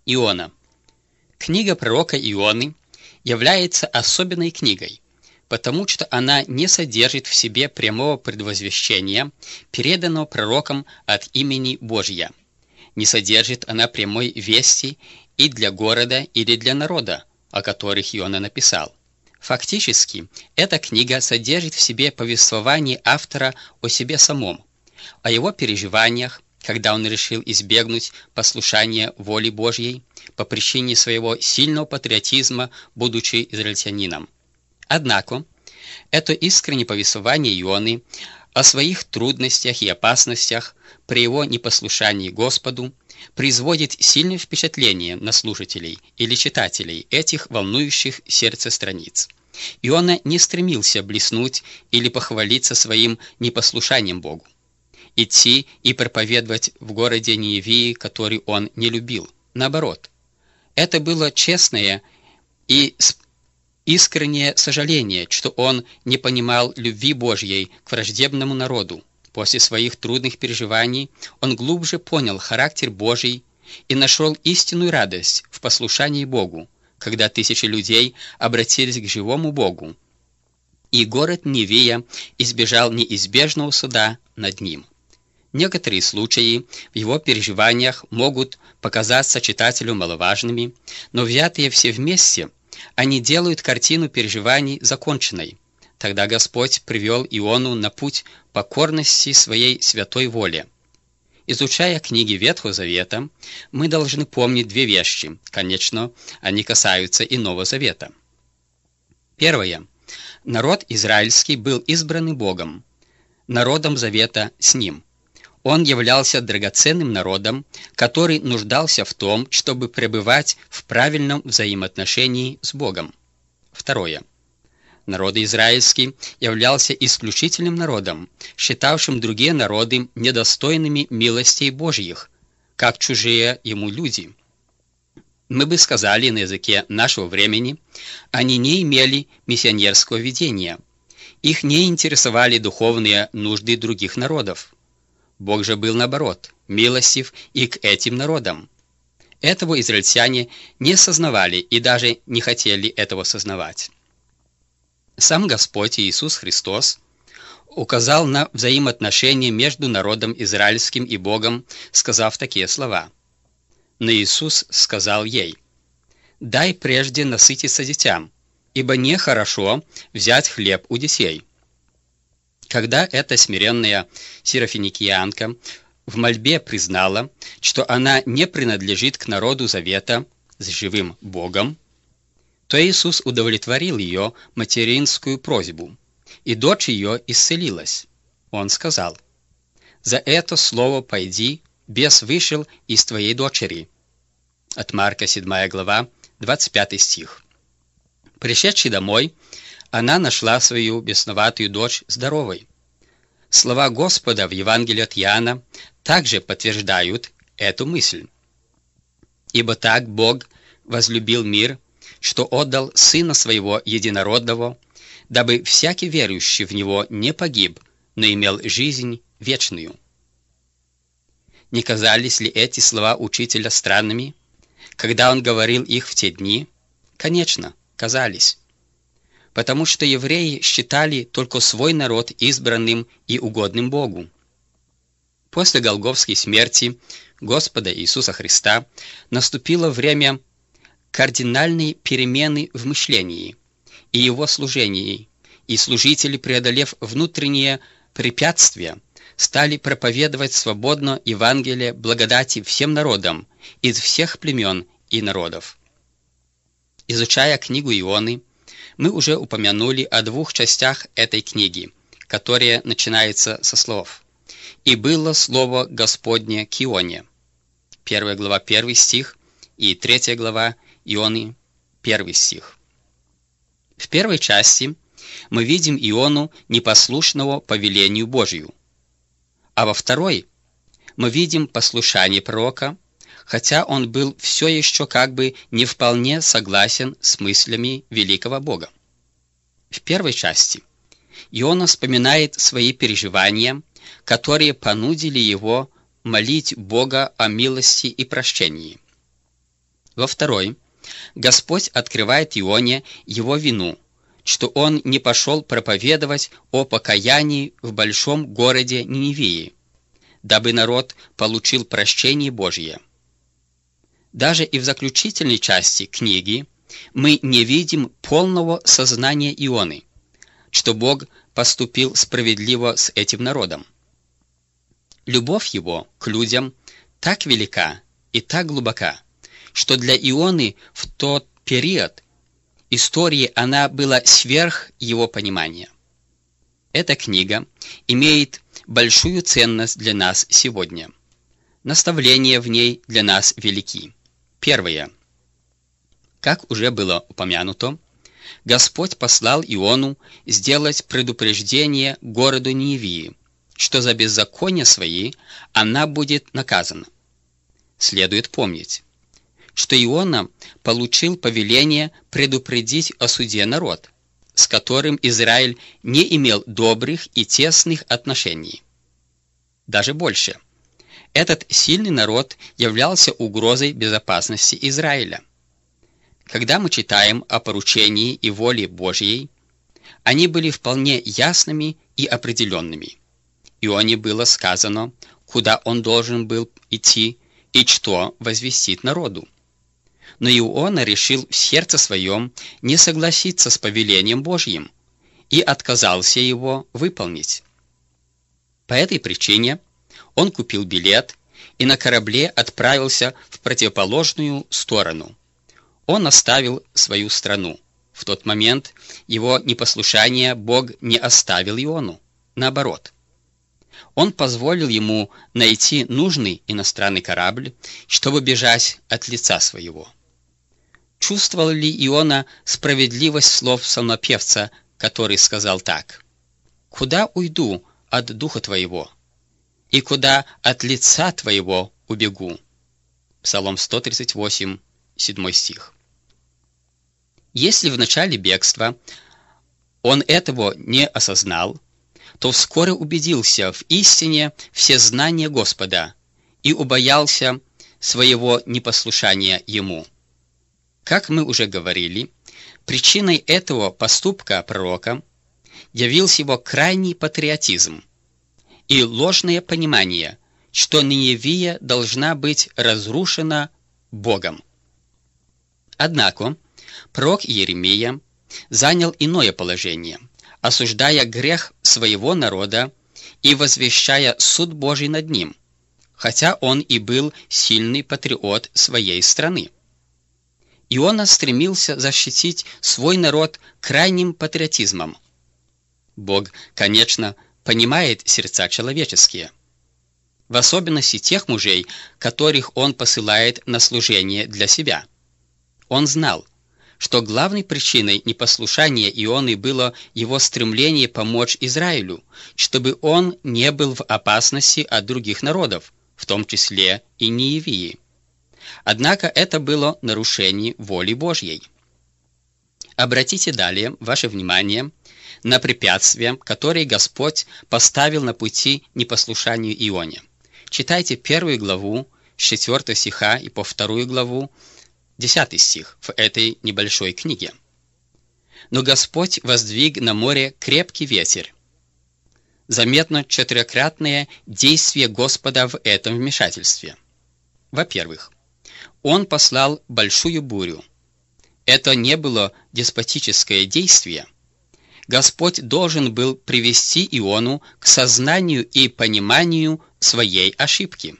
Иона. Книга пророка Ионы является особенной книгой, потому что она не содержит в себе прямого предвозвещения, переданного пророком от имени Божья. Не содержит она прямой вести и для города или для народа, о которых Иона написал. Фактически, эта книга содержит в себе повествование автора о себе самом, о его переживаниях, когда он решил избегнуть послушания воли Божьей по причине своего сильного патриотизма, будучи израильтянином. Однако, это искреннее повествование Ионы о своих трудностях и опасностях при его непослушании Господу производит сильное впечатление на слушателей или читателей этих волнующих сердце страниц. Иона не стремился блеснуть или похвалиться своим непослушанием Богу, идти и проповедовать в городе Ниневии, который он не любил. Наоборот, это было честное и искреннее сожаление, что он не понимал любви Божьей к враждебному народу. После своих трудных переживаний он глубже понял характер Божий и нашел истинную радость в послушании Богу, когда тысячи людей обратились к живому Богу, и город Ниневия избежал неизбежного суда над ним. Некоторые случаи в его переживаниях могут показаться читателю маловажными, но взятые все вместе, они делают картину переживаний законченной. Тогда Господь привел Иону на путь покорности своей святой воле. Изучая книги Ветхого Завета, мы должны помнить две вещи. Конечно, они касаются и Нового Завета. Первое. Народ израильский был избранный Богом, народом Завета с Ним. Он являлся драгоценным народом, который нуждался в том, чтобы пребывать в правильном взаимоотношении с Богом. Второе. Народ израильский являлся исключительным народом, считавшим другие народы недостойными милостей Божьих, как чужие ему люди. Мы бы сказали на языке нашего времени, они не имели миссионерского видения, их не интересовали духовные нужды других народов. Бог же был, наоборот, милостив и к этим народам. Этого израильтяне не сознавали и даже не хотели этого сознавать. Сам Господь Иисус Христос указал на взаимоотношения между народом израильским и Богом, сказав такие слова. Но Иисус сказал ей: «Дай прежде насытиться детям, ибо нехорошо взять хлеб у детей». Когда эта смиренная сирофиникиянка в мольбе признала, что она не принадлежит к народу Завета с живым Богом, то Иисус удовлетворил ее материнскую просьбу, и дочь ее исцелилась. Он сказал: «За это слово пойди, бес вышел из твоей дочери». От Марка 7 глава, 25 стих. Пришедший домой, она нашла свою бесноватую дочь здоровой. Слова Господа в Евангелии от Иоанна также подтверждают эту мысль. «Ибо так Бог возлюбил мир, что отдал Сына Своего Единородного, дабы всякий верующий в Него не погиб, но имел жизнь вечную». Не казались ли эти слова учителя странными, когда он говорил их в те дни? Конечно, казались. Потому что евреи считали только свой народ избранным и угодным Богу. После голгофской смерти Господа Иисуса Христа наступило время кардинальной перемены в мышлении и его служении, и служители, преодолев внутренние препятствия, стали проповедовать свободно Евангелие благодати всем народам из всех племен и народов. Изучая книгу Ионы, мы уже упомянули о двух частях этой книги, которые начинаются со слов «И было слово Господне к Ионе». 1 глава 1 стих и 3 глава Ионы 1 стих. В первой части мы видим Иону, непослушного повелению Божию, а во второй мы видим послушание пророка, хотя он был все еще как бы не вполне согласен с мыслями великого Бога. В первой части Иона вспоминает свои переживания, которые понудили его молить Бога о милости и прощении. Во второй, Господь открывает Ионе его вину, что он не пошел проповедовать о покаянии в большом городе Ниневии, дабы народ получил прощение Божье. Даже и в заключительной части книги мы не видим полного сознания Ионы, что Бог поступил справедливо с этим народом. Любовь его к людям так велика и так глубока, что для Ионы в тот период истории она была сверх его понимания. Эта книга имеет большую ценность для нас сегодня. Наставления в ней для нас велики. Первое. Как уже было упомянуто, Господь послал Иону сделать предупреждение городу Ниневии, что за беззакония свои она будет наказана. Следует помнить, что Иона получил повеление предупредить о суде народ, с которым Израиль не имел добрых и тесных отношений. Даже больше. Этот сильный народ являлся угрозой безопасности Израиля. Когда мы читаем о поручении и воле Божьей, они были вполне ясными и определенными. Ионе было сказано, куда он должен был идти и что возвестить народу. Но Иона решил в сердце своем не согласиться с повелением Божьим и отказался его выполнить. По этой причине он купил билет и на корабле отправился в противоположную сторону. Он оставил свою страну. В тот момент его непослушания Бог не оставил Иону. Наоборот. Он позволил ему найти нужный иностранный корабль, чтобы бежать от лица своего. Чувствовал ли Иона справедливость слов псалмопевца, который сказал так: «Куда уйду от духа твоего, и куда от лица твоего убегу?» Псалом 138, 7 стих. Если в начале бегства он этого не осознал, то вскоре убедился в истине всезнания Господа и убоялся своего непослушания Ему. Как мы уже говорили, причиной этого поступка пророка явился его крайний патриотизм и ложное понимание, что Ниневия должна быть разрушена Богом. Однако пророк Иеремия занял иное положение, осуждая грех своего народа и возвещая суд Божий над ним, хотя он и был сильный патриот своей страны. Иона стремился защитить свой народ крайним патриотизмом. Бог, конечно, понимает сердца человеческие, в особенности тех мужей, которых Он посылает на служение для себя. Он знал, что главной причиной непослушания Ионы было его стремление помочь Израилю, чтобы он не был в опасности от других народов, в том числе и Ниневии. Однако это было нарушение воли Божьей. Обратите далее ваше внимание на препятствия, которые Господь поставил на пути непослушанию Ионе. Читайте 1 главу с 4 стиха и по 2 главу 10 стих в этой небольшой книге. «Но Господь воздвиг на море крепкий ветер». Заметно четырехкратное действие Господа в этом вмешательстве. Во-первых, Он послал большую бурю. Это не было деспотическое действие. Господь должен был привести Иону к сознанию и пониманию своей ошибки.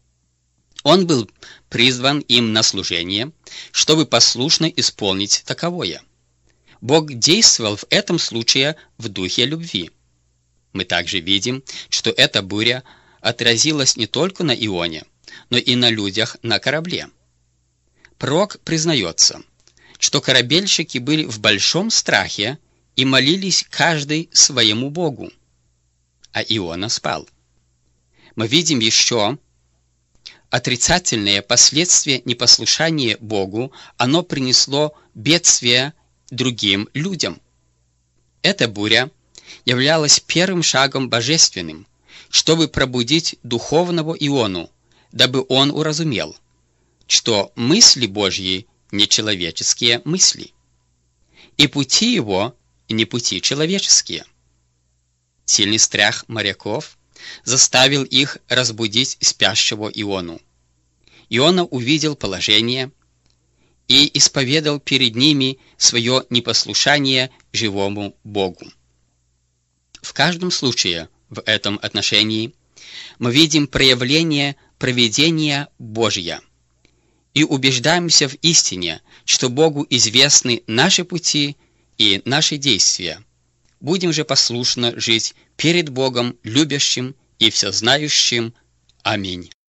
Он был призван им на служение, чтобы послушно исполнить таковое. Бог действовал в этом случае в духе любви. Мы также видим, что эта буря отразилась не только на Ионе, но и на людях на корабле. Пророк признается, что корабельщики были в большом страхе и молились каждый своему Богу, а Иона спал. Мы видим еще отрицательные последствия непослушания Богу, оно принесло бедствие другим людям. Эта буря являлась первым шагом божественным, чтобы пробудить духовного Иону, дабы он уразумел, что мысли Божьи не человеческие мысли, и пути Его не пути человеческие. Сильный страх моряков заставил их разбудить спящего Иону. Иона увидел положение и исповедал перед ними свое непослушание живому Богу. В каждом случае в этом отношении мы видим проявление провидения Божья и убеждаемся в истине, что Богу известны наши пути и наши действия. Будем же послушно жить перед Богом любящим и всезнающим. Аминь.